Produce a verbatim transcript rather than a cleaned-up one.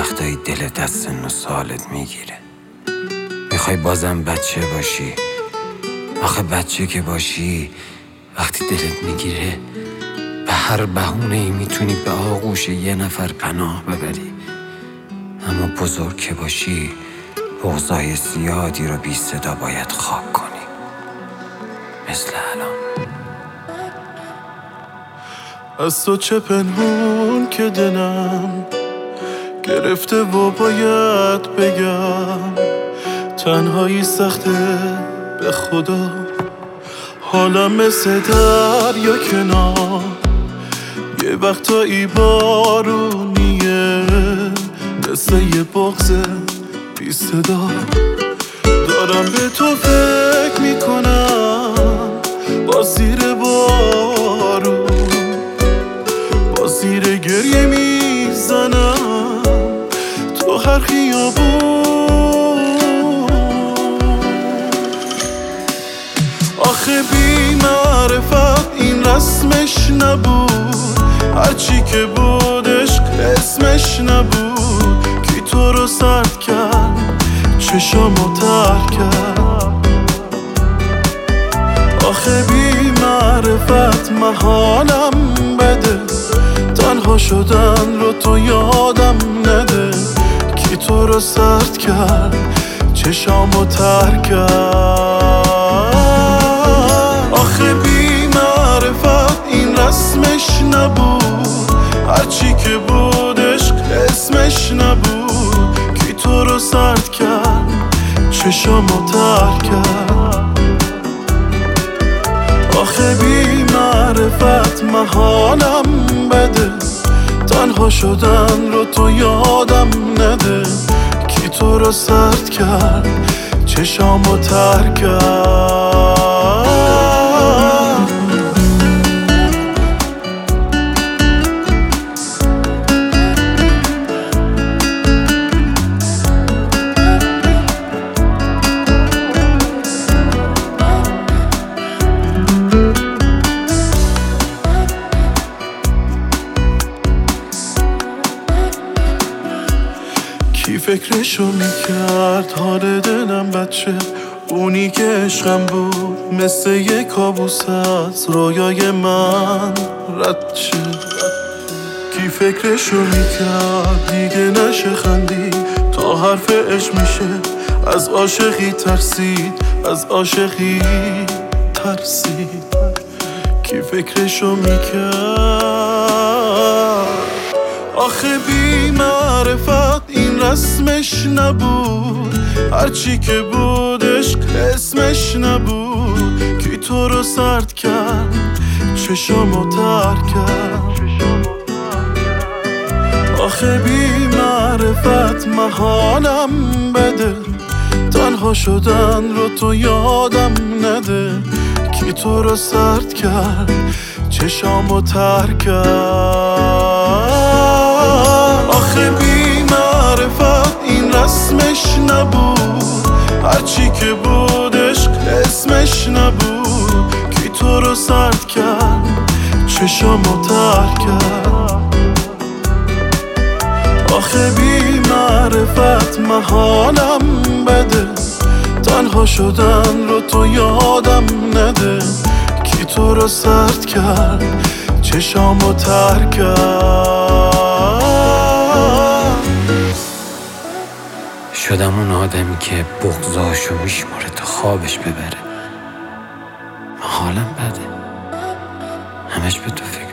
وقتایی دلت از سن و سالت میگیره، میخوای بازم بچه باشی. آخه بچه که باشی وقتی دلت میگیره به هر بهونه ای میتونی به آغوش یه نفر پناه ببری. اما بزرگ که باشی بغضای زیادی رو بی صدا باید خاک کنی، مثل الان. از تو چه پنهون که دلم گرفته و باید بگم، تنهایی سخته به خدا، حالم مثل دریا کنار، یه وقتایی بارونیه، مثل یه بغض بی صدا. دارم به تو فکر میکنم با زیر بارون، با زیر گریه میزنم تو هر خیابون. آخه بی معرفت این رسمش نبود، هرچی که بودش اسمش نبود. کی تو رو سرد کرد، چشامو تر کرد. آخه بی معرفت محالم بده، تنها شدن رو تو یادم نده. کی تو رو سرد کرد، چشامو تر کرد. آخه بی معرفت این رسمش نبود، هرچی که بودش اسمش نبود. کی تو رو سرد کرد، چشامو تر کرد. آخه بی معرفت محالم بده، تنها شدن رو تو یادم نده. کی تو رو سرد کرد، چشامو تر کرد. کی فکرشو میکرد حال دلم بچه، اونی که عشقم بود مثل یه کابوس از رویای من رد شه. کی فکرشو میکرد دیگه نشه خندی تا حرف عشق میشه، از عاشقی ترسید، از عاشقی ترسید. کی فکرشو میکرد. آخه بی معرفت این رسمش نبود، هرچی که بودش اسمش نبود. کی تو رو سرد کرد، چشامو تر کرد. آخه بی معرفت محالم بده، تنها شدن رو تو یادم نده. کی تو رو سرد کرد، چشامو تر کرد. آخه بی معرفت این رسمش نبود، هرچی که بودش اسمش نبود. کی تو رو سرد کرد، چشامو تر کرد. آخه بی معرفت محالم بده، تنها شدن رو تو یادم نده. کی تو رو سرد کرد، چشامو تر کرد. شدم اون آدمی که بغضاشو میشماره تا خوابش ببره. حالم بده، همش به تو فکر